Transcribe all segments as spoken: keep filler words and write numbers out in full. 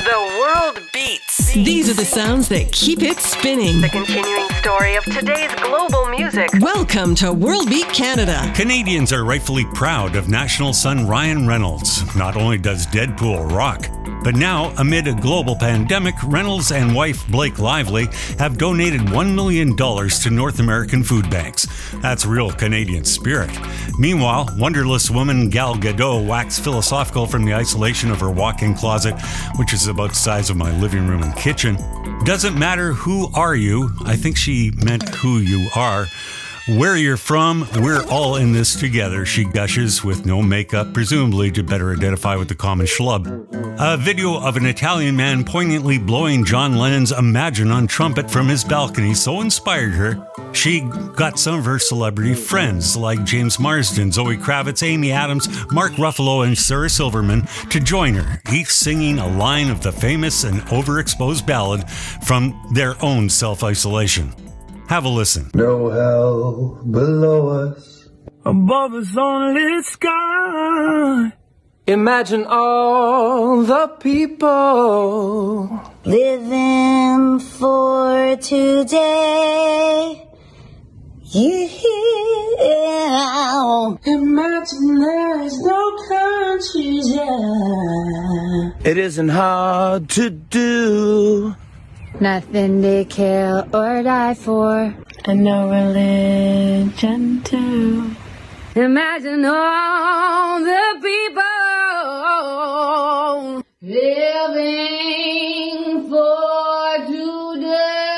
The world beats. These are the sounds that keep it spinning. The continuing story of today's global music. Welcome to World Beat Canada. Canadians are rightfully proud of national son Ryan Reynolds. Not only does Deadpool rock, but now, amid a global pandemic, Reynolds and wife Blake Lively have donated one million dollars to North American food banks. That's real Canadian spirit. Meanwhile, wonderless woman Gal Gadot waxed philosophical from the isolation of her walk-in closet, which is about the size of my living room and kitchen. Doesn't matter who are you, I think she meant who you are. Where you're from, we're all in this together, she gushes with no makeup, presumably to better identify with the common schlub. A video of an Italian man poignantly blowing John Lennon's Imagine on trumpet from his balcony so inspired her, she got some of her celebrity friends like James Marsden, Zoe Kravitz, Amy Adams, Mark Ruffalo, and Sarah Silverman to join her, each singing a line of the famous and overexposed ballad from their own self-isolation. Have a listen. No hell below us, above us only sky. Imagine all the people living for today. Yeah. Imagine there's no countries, yeah. It isn't hard to do. Nothing to kill or die for, and no religion too. Imagine all the people living for today.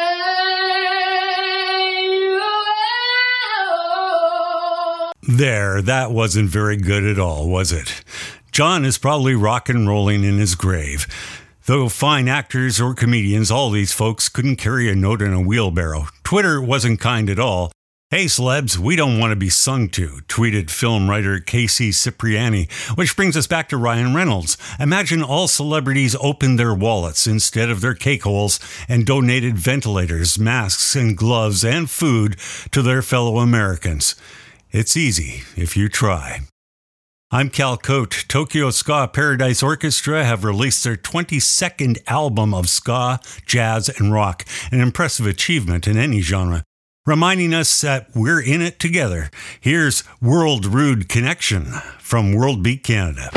There, that wasn't very good at all, was it? John is probably rock and rolling in his grave. Though fine actors or comedians, all these folks couldn't carry a note in a wheelbarrow. Twitter wasn't kind at all. Hey celebs, we don't want to be sung to, tweeted film writer Casey Cipriani, which brings us back to Ryan Reynolds. Imagine all celebrities opened their wallets instead of their cake holes and donated ventilators, masks, and gloves and food to their fellow Americans. It's easy if you try. I'm Cal Cote. Tokyo Ska Paradise Orchestra have released their twenty-second album of ska, jazz, and rock, an impressive achievement in any genre. Reminding us that we're in it together. Here's World Rude Connection from World Beat Canada.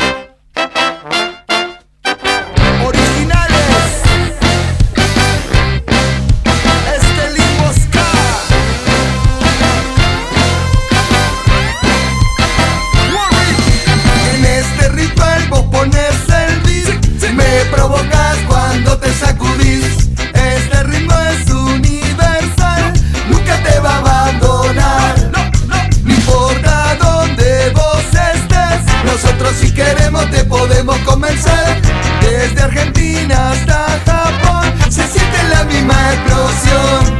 Provocas cuando te sacudís. Este ritmo es universal, nunca te va a abandonar. No, no. No importa dónde vos estés, nosotros si queremos te podemos convencer. Desde Argentina hasta Japón se siente la misma explosión.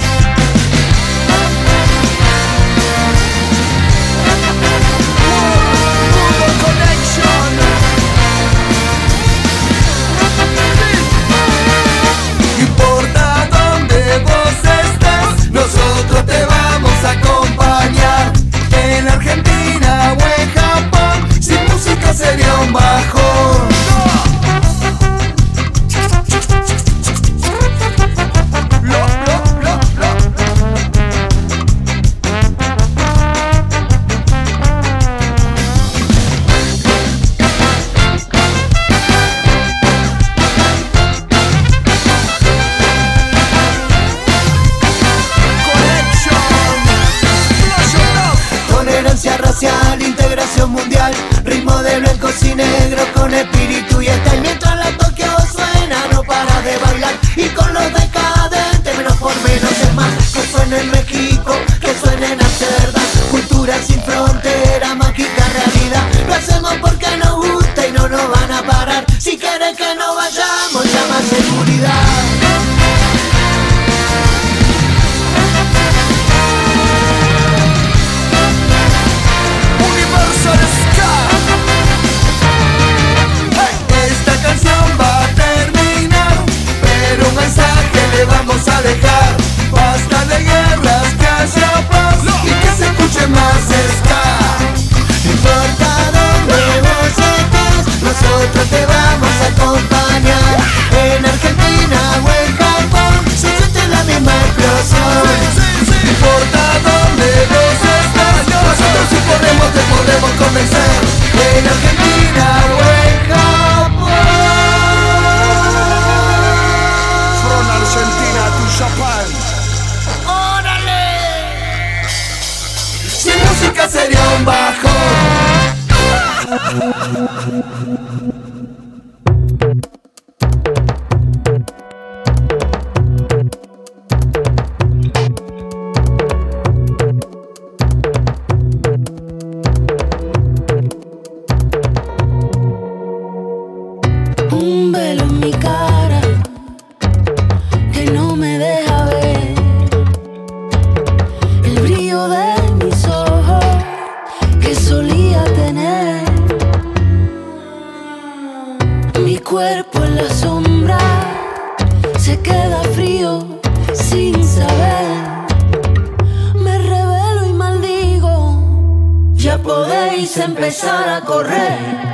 Nosotros te vamos a acompañar en Argentina o en Japón. Sin música sería un bajón. Lo, lo, lo, lo. Racial, integración mundial, ritmo de blancos y negros con espíritu y está. Y mientras la Tokio suena no para de bailar, y con los decadentes menos por menos es más. Que suene en México, que suene en Amsterdam, cultura sin frontera, mágica realidad. Lo hacemos porque nos gusta y no nos van a parar. Si quieren que no vayamos, llama a seguridad. Esta canción va a terminar, pero un mensaje le vamos a dejar. Basta de guerras, que haya paz y que se escuche más ska. No importa dónde vos estés, nosotros te vamos a acompañar. En Argentina o en Japón se siente la misma explosión. No importa dónde los estás, nosotros si podemos te podemos convencer. En Argentina o en Japón. From Argentina to Japan. ¡Órale! Sin música sería un bajón. Un velo en mi cara que no me deja ver el brillo de mis ojos que solía tener. Mi cuerpo en la sombra se queda frío sin saber. Me revelo y maldigo, ya podéis empezar a correr.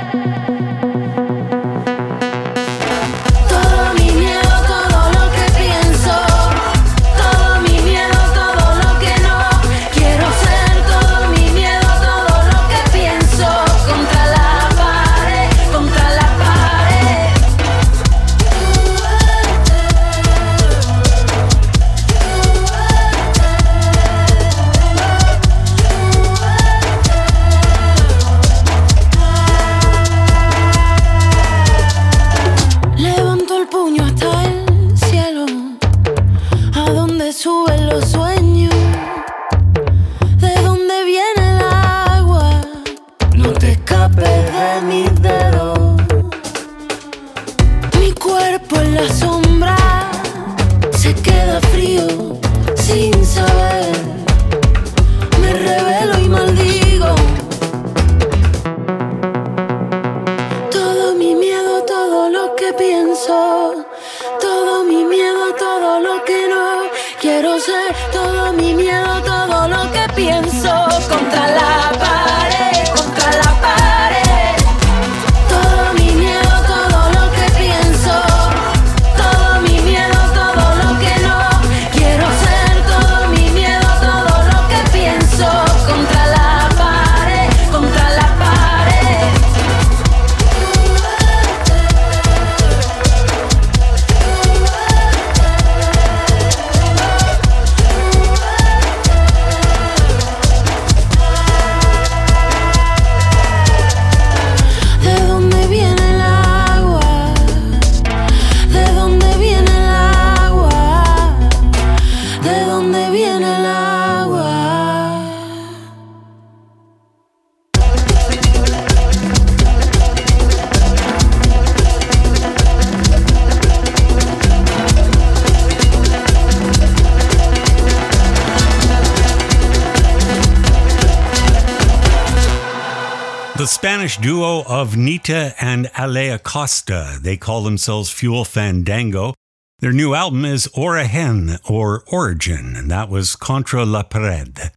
The Spanish duo of Nita and Ale Acosta. They call themselves Fuel Fandango. Their new album is Origen, or Origin, and that was Contra la Pared.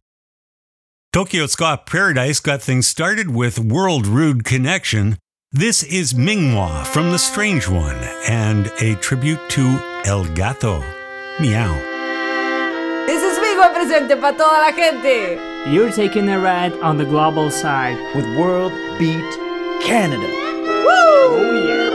Tokyo Ska Paradise got things started with World Rude Connection. This is Mingwa from The Strange One, and a tribute to El Gato. Meow. This is Mingwa presente para toda la gente. You're taking a ride on the global side with World Beat Canada. Woo! Oh yeah.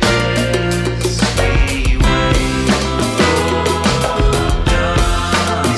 With pages we wait.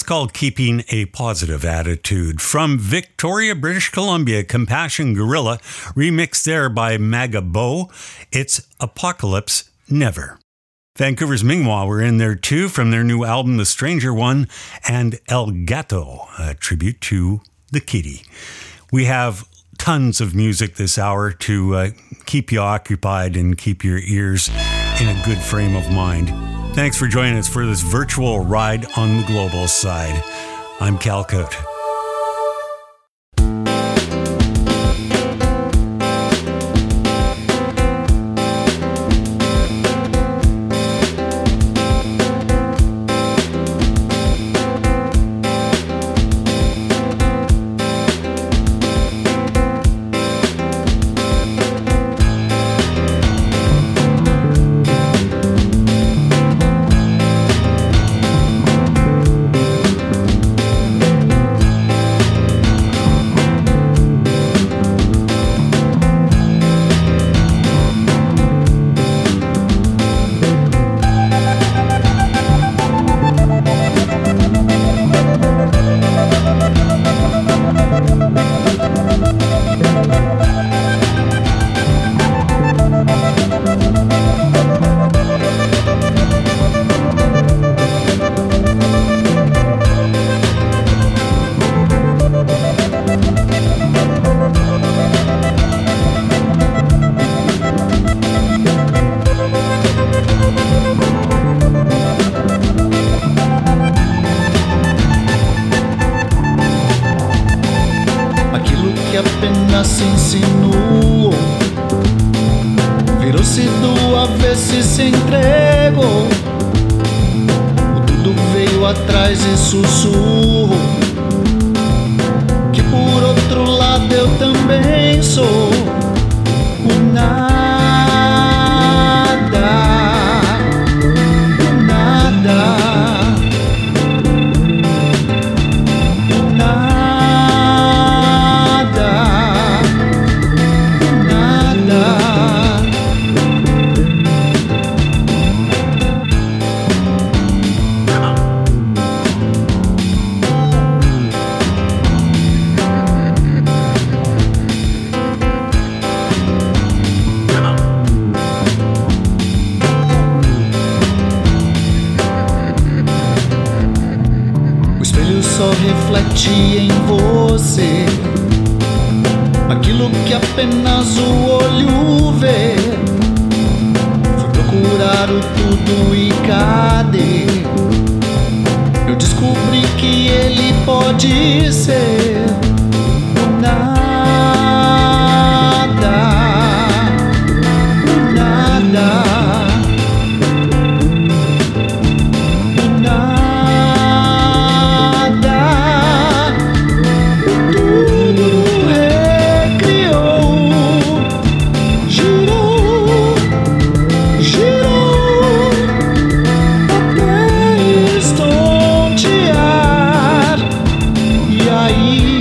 called Keeping a Positive Attitude. From Victoria, British Columbia, Compassion Gorilla, remixed there by Magabo. It's Apocalypse Never. Vancouver's Mingwa were in there too, from their new album The Stranger One, and El Gato, a tribute to the kitty. We have tons of music this hour to uh, keep you occupied and keep your ears in a good frame of mind. Thanks for joining us for this virtual ride on the global side. I'm Cal Cote. Aí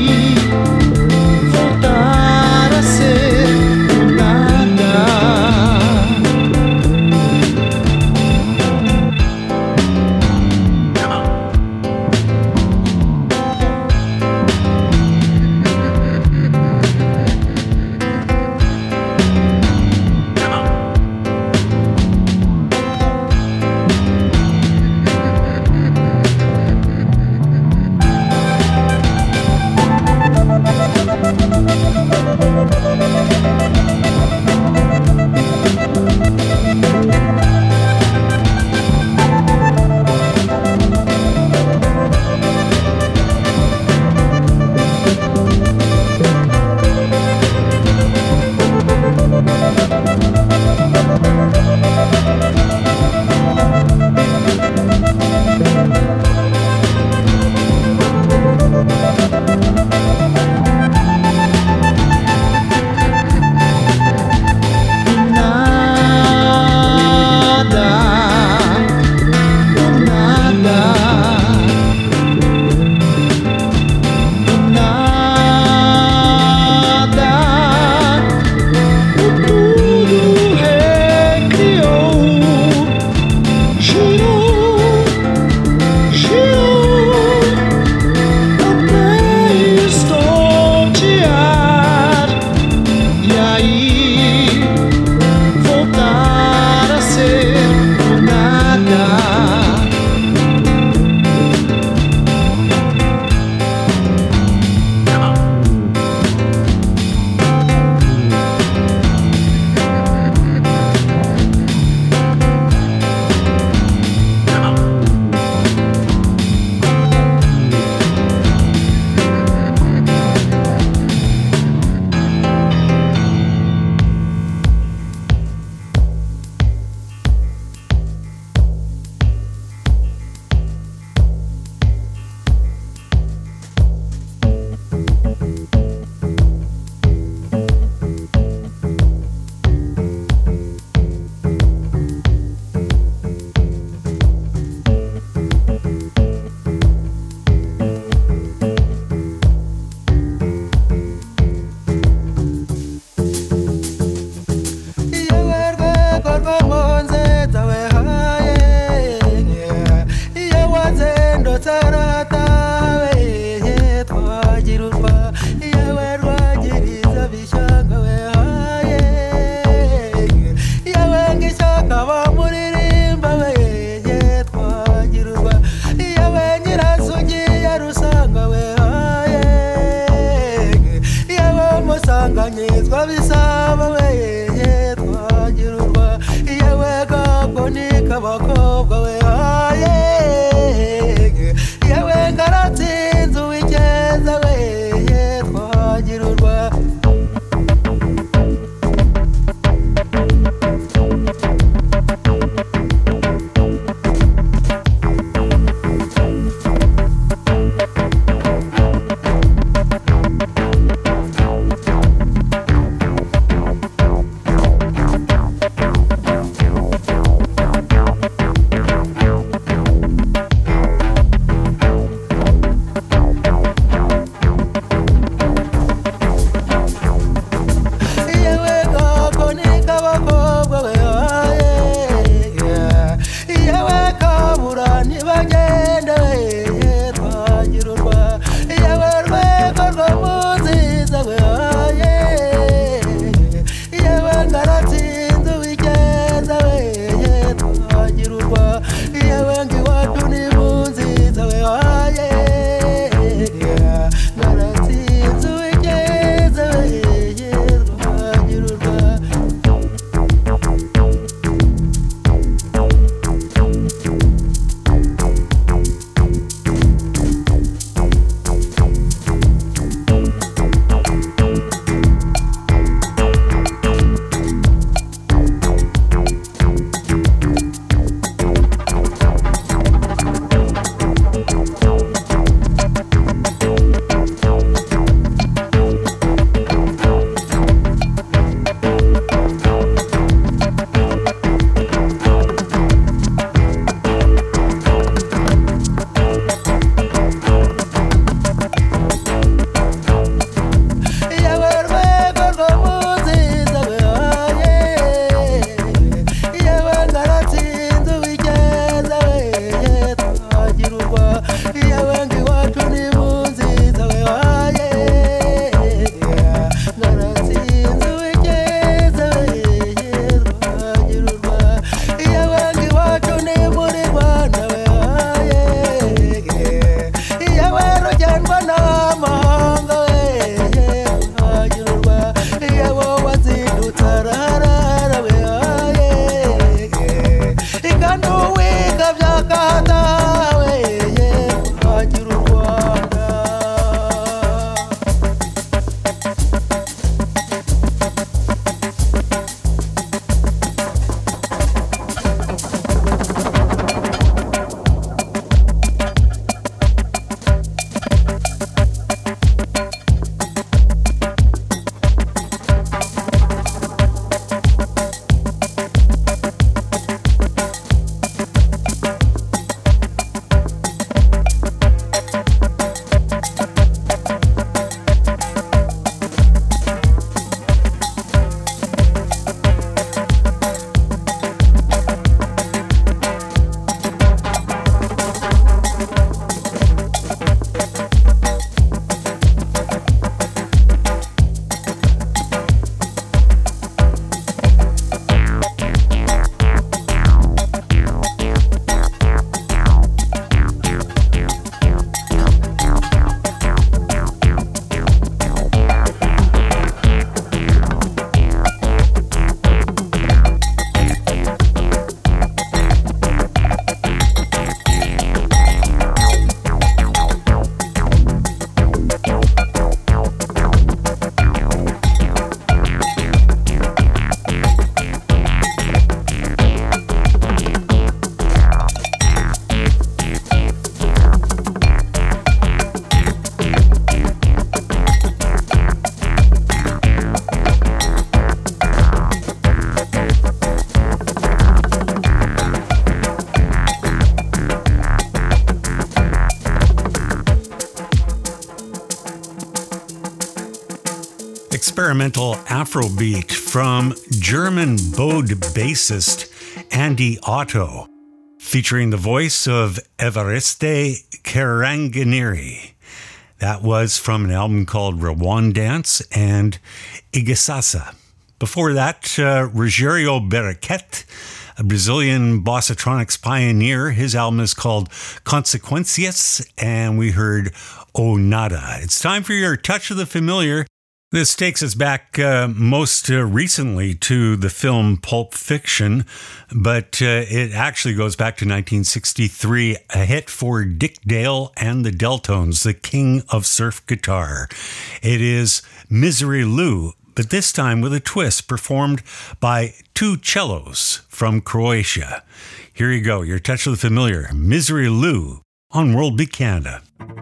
experimental Afrobeat from German bowed bassist Andy Otto, featuring the voice of Evariste Karanganiri. That was from an album called Rwandance and Igasasa. Before that, uh, Rogério Bereket, a Brazilian bossatronics pioneer. His album is called Consequências, and we heard O Nada. It's time for your Touch of the Familiar. This takes us back uh, most uh, recently to the film Pulp Fiction, but uh, it actually goes back to nineteen sixty-three, a hit for Dick Dale and the Deltones, the king of surf guitar. It is Misery Lou, but this time with a twist, performed by two cellos from Croatia. Here you go, your Touch of the Familiar, Misery Lou on World Beat Canada.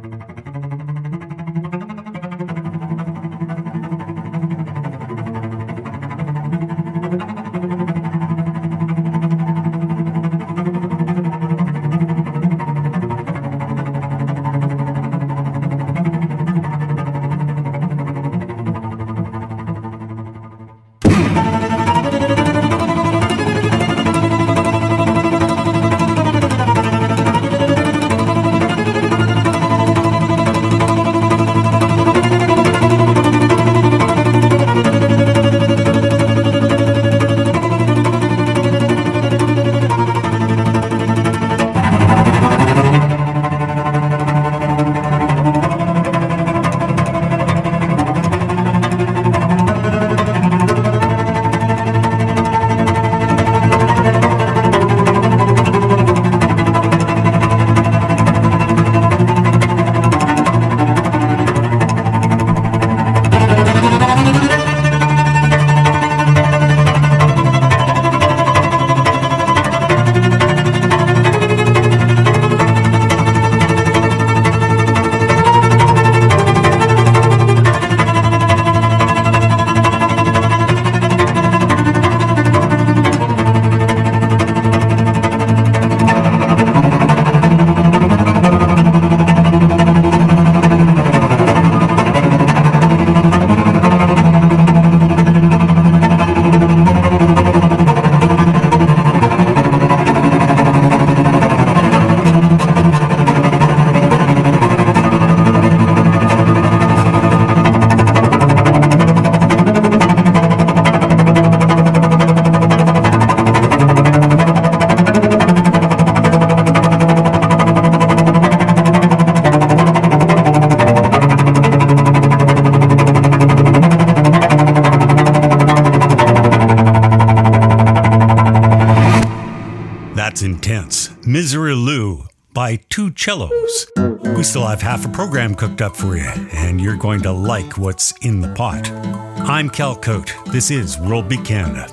Intense. Misery Lou by two cellos. We still have half a program cooked up for you, and you're going to like what's in the pot. I'm Cal Cote. This is World Beat Canada.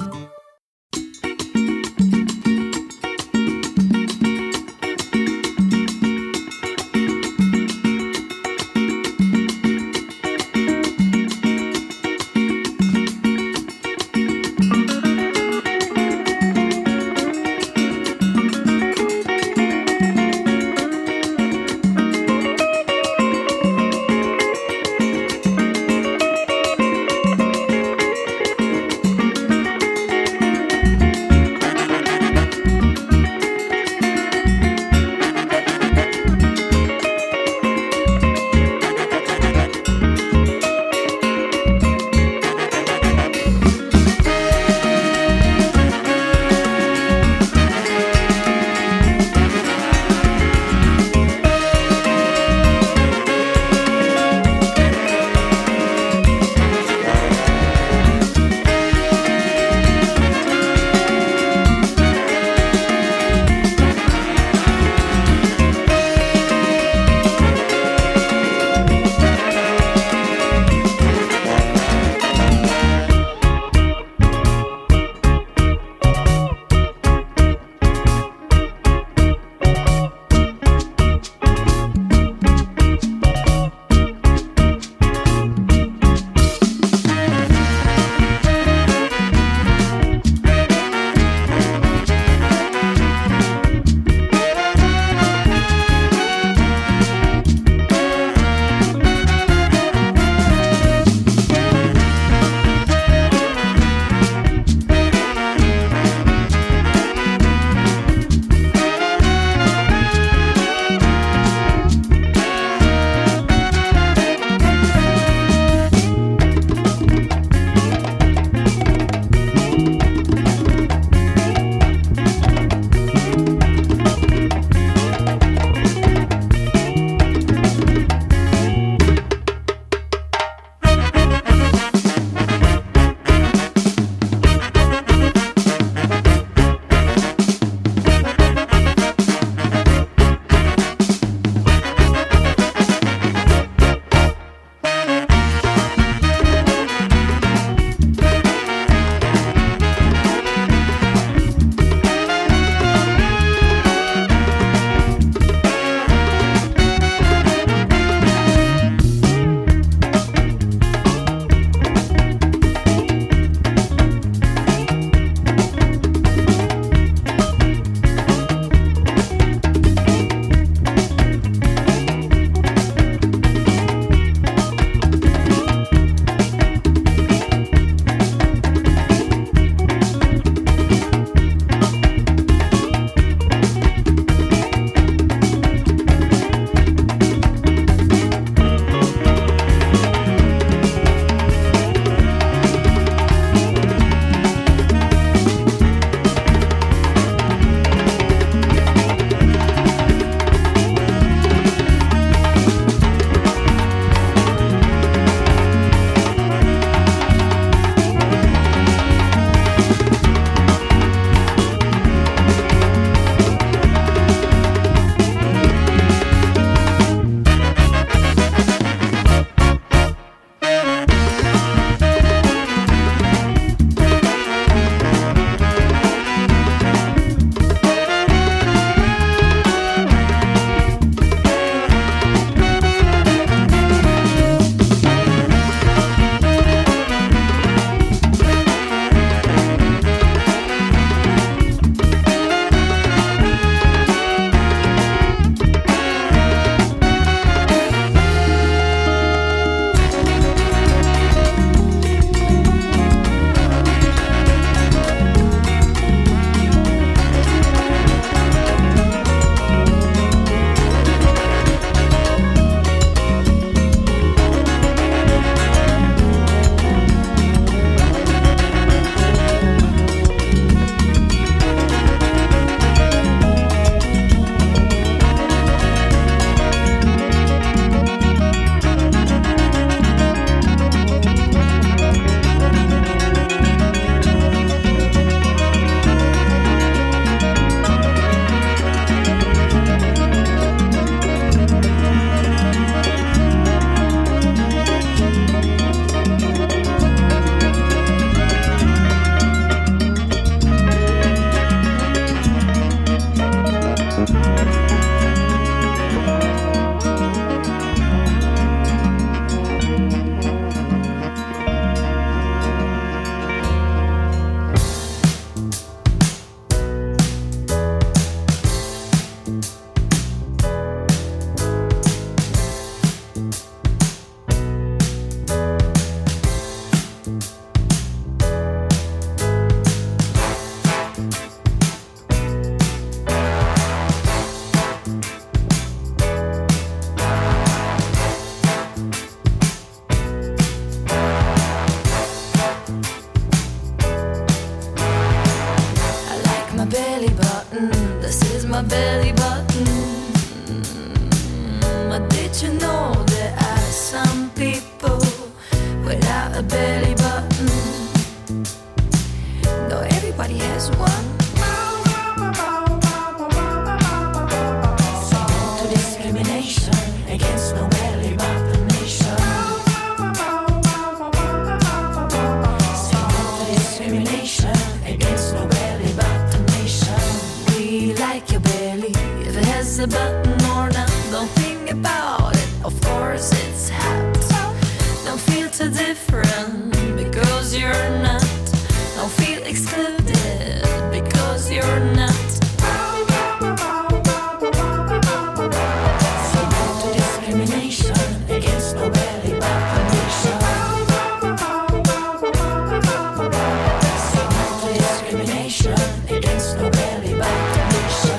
my belly button. But did you know there are some people without a belly button? No, everybody has one. Say no to discrimination against no belly button nation. Say no to discrimination against no belly button nation. We like your belly if it has a button or not. Don't think about it, of course it's hot. Don't feel too different because you're not. Don't feel excluded because you're not. Say no to discrimination against no belly button nation. Say no to discrimination against no belly button nation.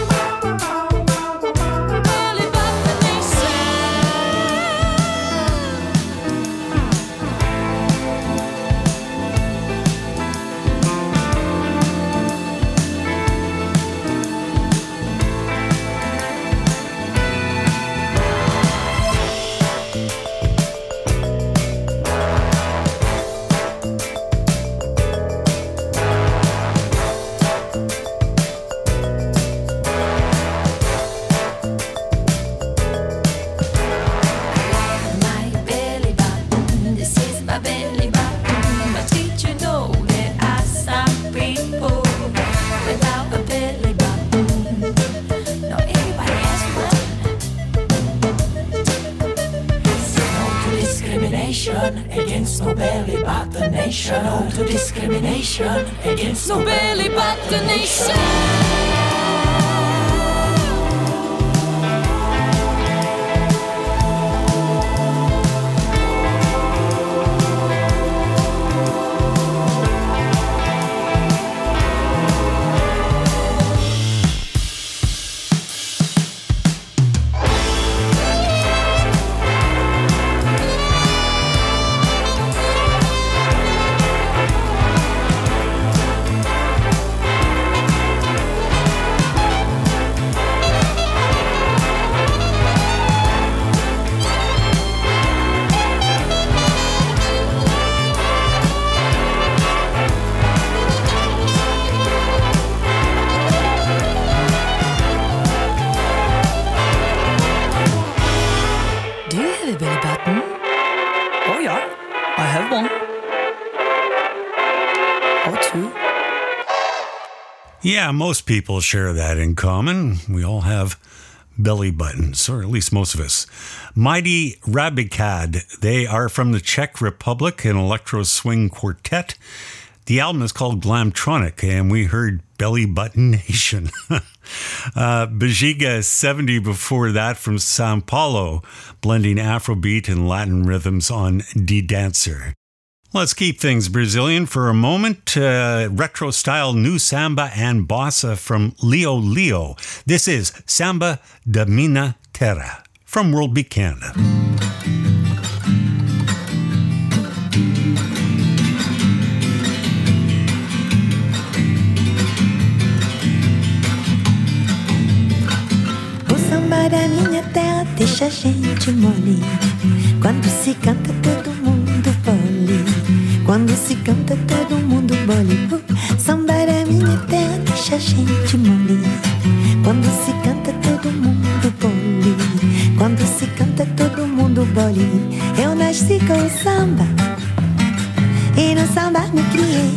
Belly button nation. My belly button, this is my belly button. But did you know there are some people without a belly button? No, everybody has one. Say no to discrimination against no belly button nation. No to discrimination against no belly button nation. Do you have a belly button? Oh yeah, I have one. Or two. Yeah, most people share that in common. We all have belly buttons, or at least most of us. Mighty Rabicad, they are from the Czech Republic, an electro swing quartet. The album is called Glamtronic, and we heard Belly Button Nation. uh, Bejiga seventy before that from Sao Paulo, blending Afrobeat and Latin rhythms on D-Dancer. Let's keep things Brazilian for a moment. Uh, retro-style new samba and bossa from Leo Leo. This is Samba da Minha Terra from World Beat Canada. Da minha terra deixa a gente mole. Quando se canta todo mundo bole. Quando se canta todo mundo bole. uh, Samba da minha terra deixa a gente mole. Quando se canta todo mundo bole. Quando se canta todo mundo bole. Eu nasci com o samba e no samba me criei.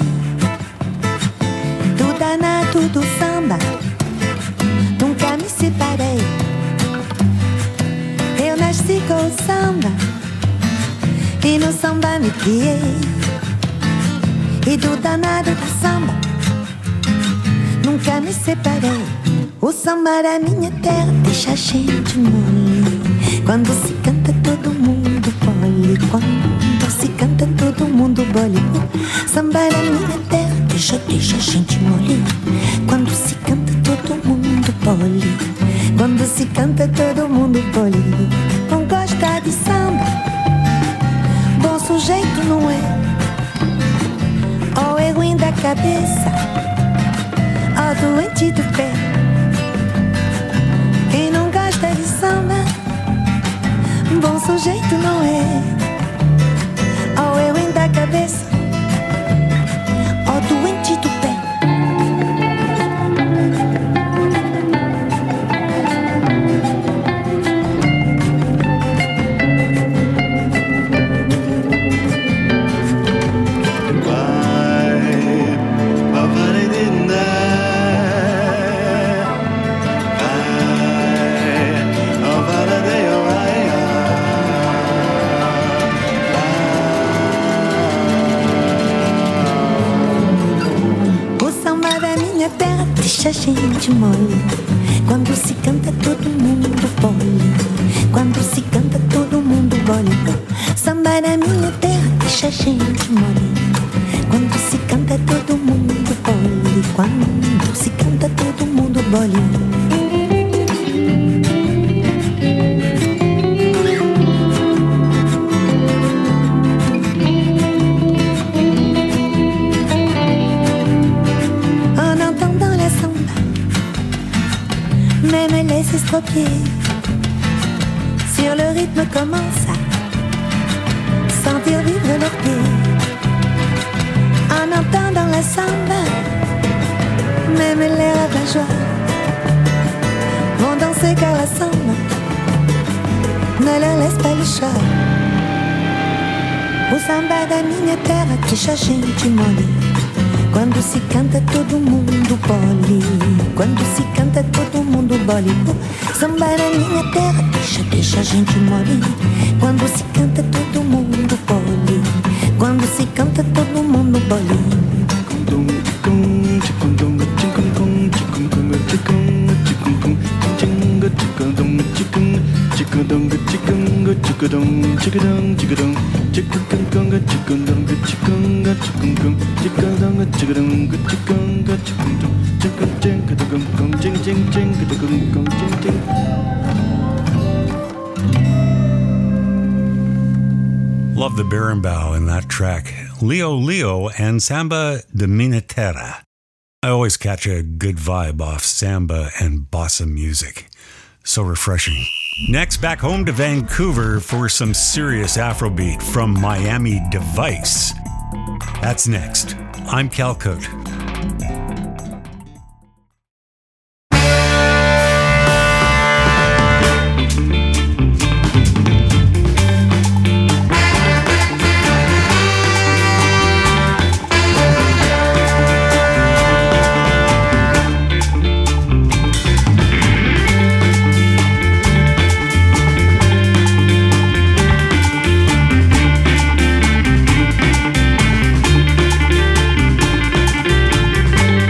Do danado do samba nunca me separei. Eu nasci com o samba e no samba me criei. E do danado do samba nunca me separei. O samba da minha terra deixa a gente mole. Quando se canta todo mundo bole. Quando se canta todo mundo bole. O samba da minha terra deixa, deixa a gente mole. Quando se canta todo mundo bole. Quando se canta todo mundo bole. Não gosta de samba, bom sujeito não é. Ou é ruim da cabeça, ou doente do pé. cabeça, ó doente do pé. Deixa a gente mole. Quando se canta todo mundo bole. Quando se canta todo mundo bole. Samba na minha terra deixa a gente mole. Quando se canta todo mundo bole. Quando se canta todo mundo bole. Même les estropiés sur le rythme commence à sentir vivre leurs pieds. En entendant la samba, même les ravageois vont danser car la samba ne leur laisse pas le choix. O samba da minha terra deixa a gente mole. Quando se canta todo mundo bole. Quando se canta todo mundo bole. O samba na minha terra deixa, deixa a gente mole. Quando se canta todo mundo bole. Quando se canta todo mundo bole. Love the berimbau in that track. Leo Leo and Samba de Minha Terra. I always catch a good vibe off samba and bossa music. So refreshing. Next, back home to Vancouver for some serious Afrobeat from Miami Device. That's next. I'm Cal Cote. Thank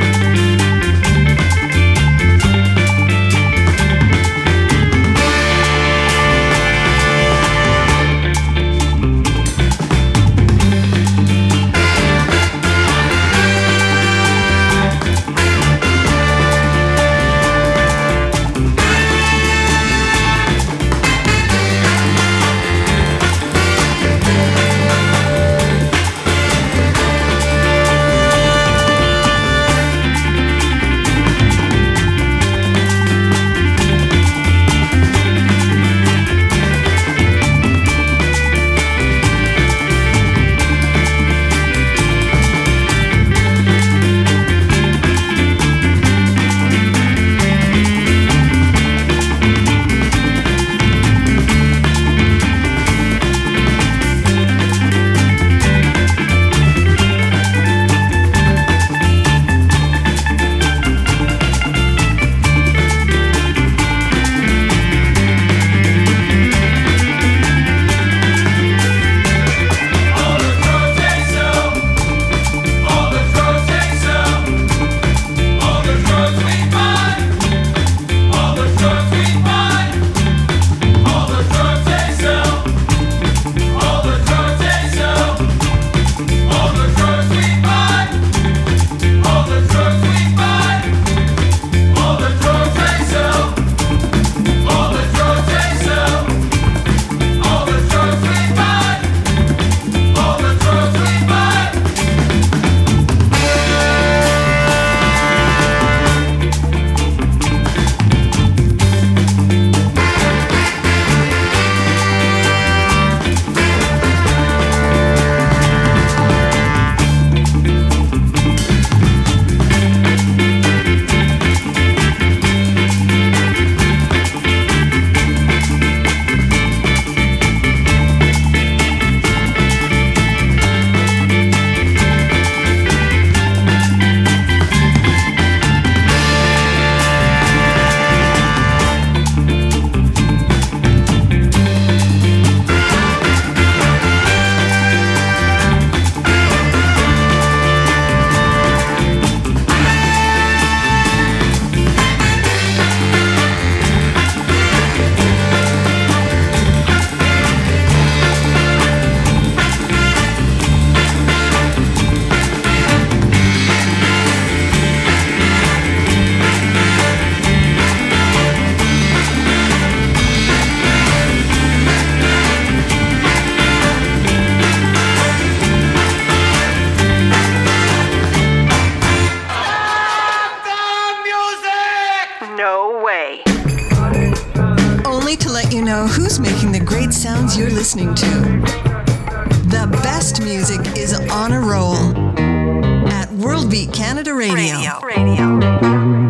know who's making the great sounds you're listening to. The best music is on a roll at World Beat Canada Radio. Radio. Radio.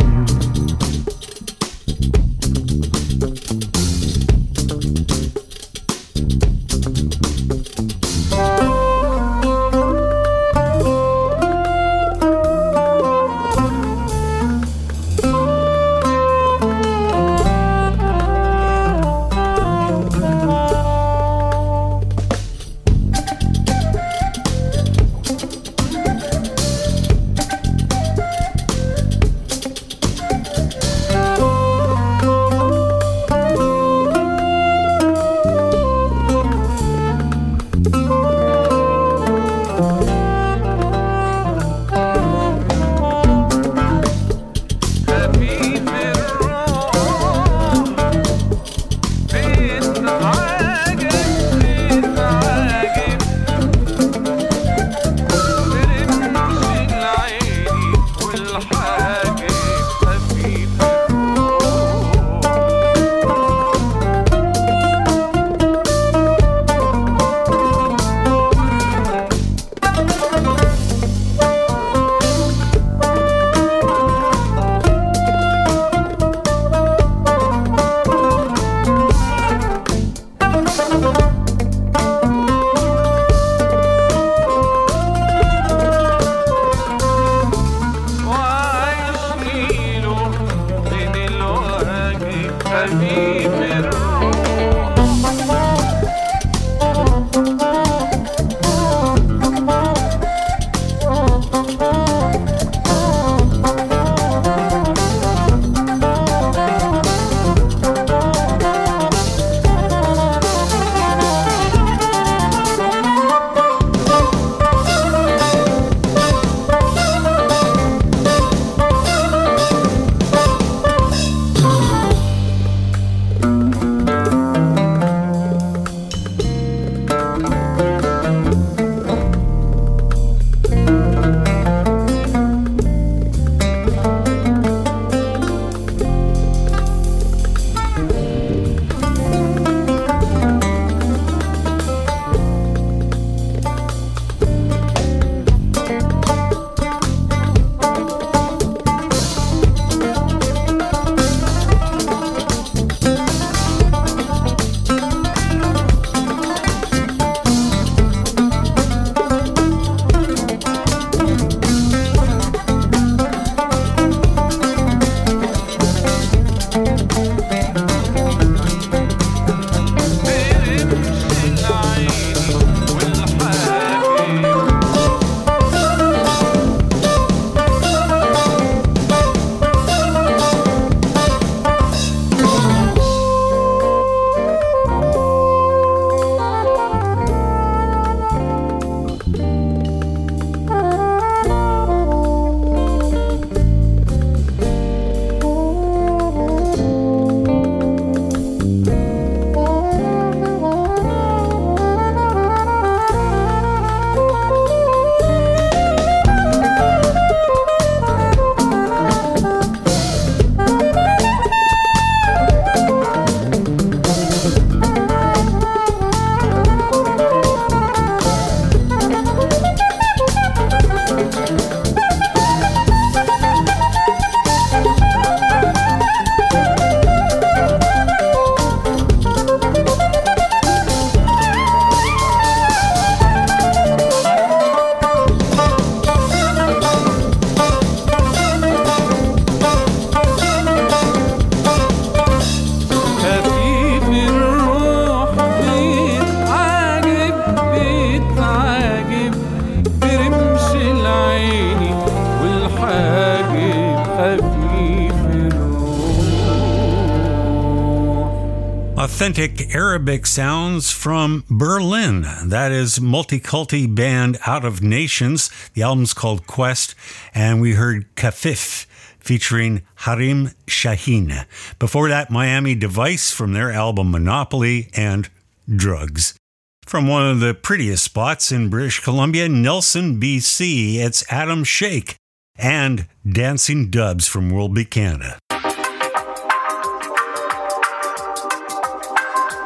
Authentic Arabic sounds from Berlin. That is multiculti band Out of Nations. The album's called Quest, and we heard Kafif featuring Harim Shaheen. Before that, Miami Device from their album Monopoly, and Drugs. From one of the prettiest spots in British Columbia, Nelson, B C, it's Adam Shake and Dancing Dubs from World Beat Canada.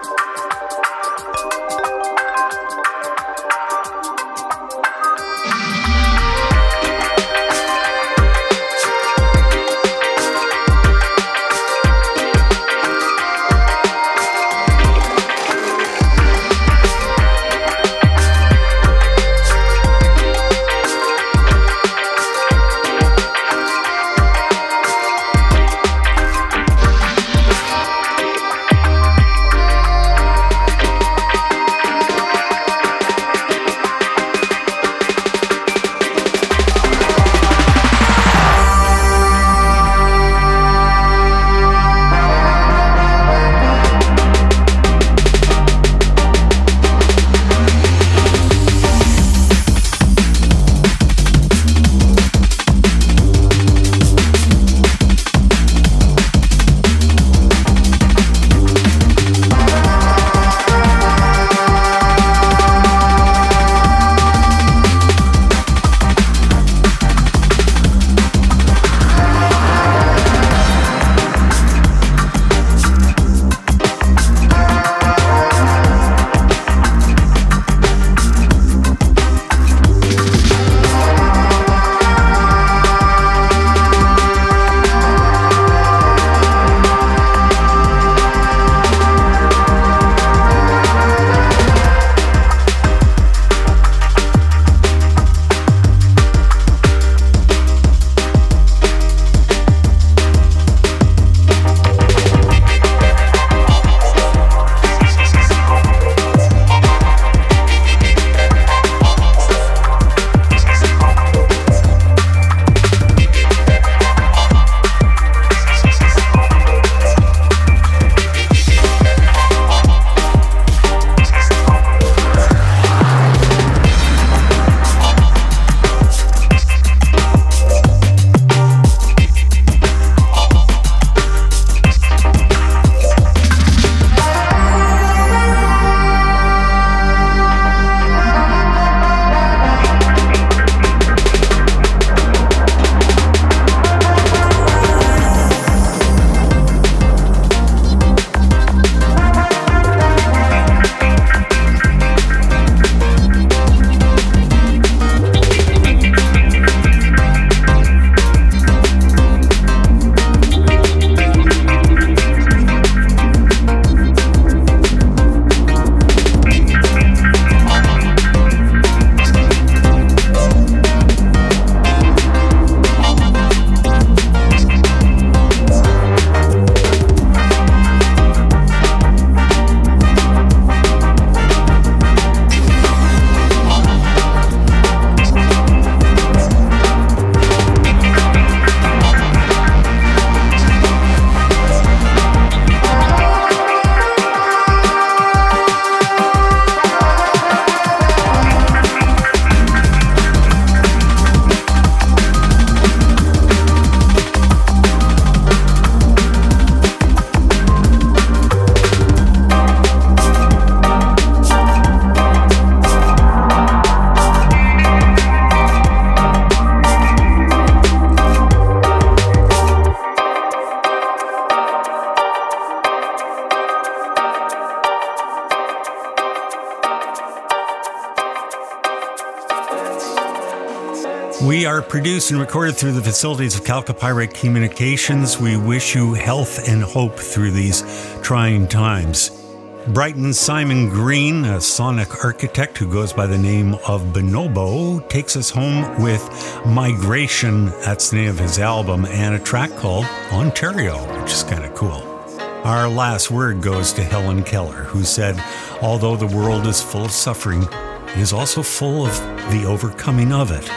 produced and recorded through the facilities of Calcopyrite Communications. We wish you health and hope through these trying times. Brighton's Simon Green, a sonic architect who goes by the name of Bonobo, takes us home with Migration, that's the name of his album, and a track called Ontario, which is kind of cool. Our last word goes to Helen Keller, who said, although the world is full of suffering, it is also full of the overcoming of it.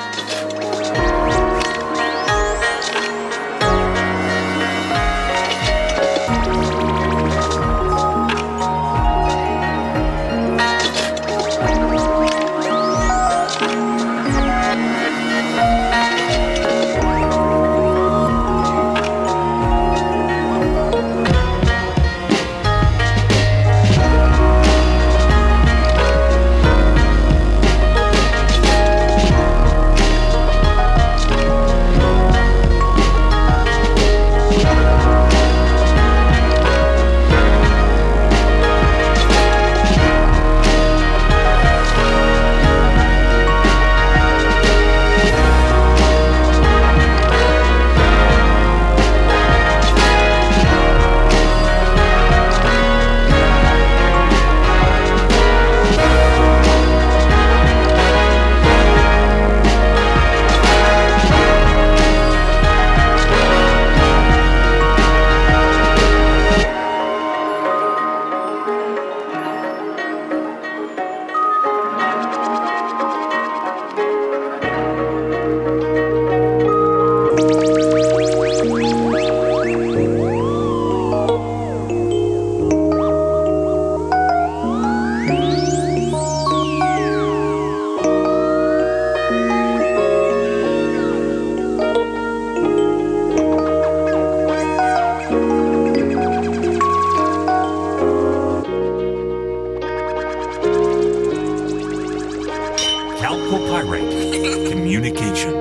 Calcopyrite Communications.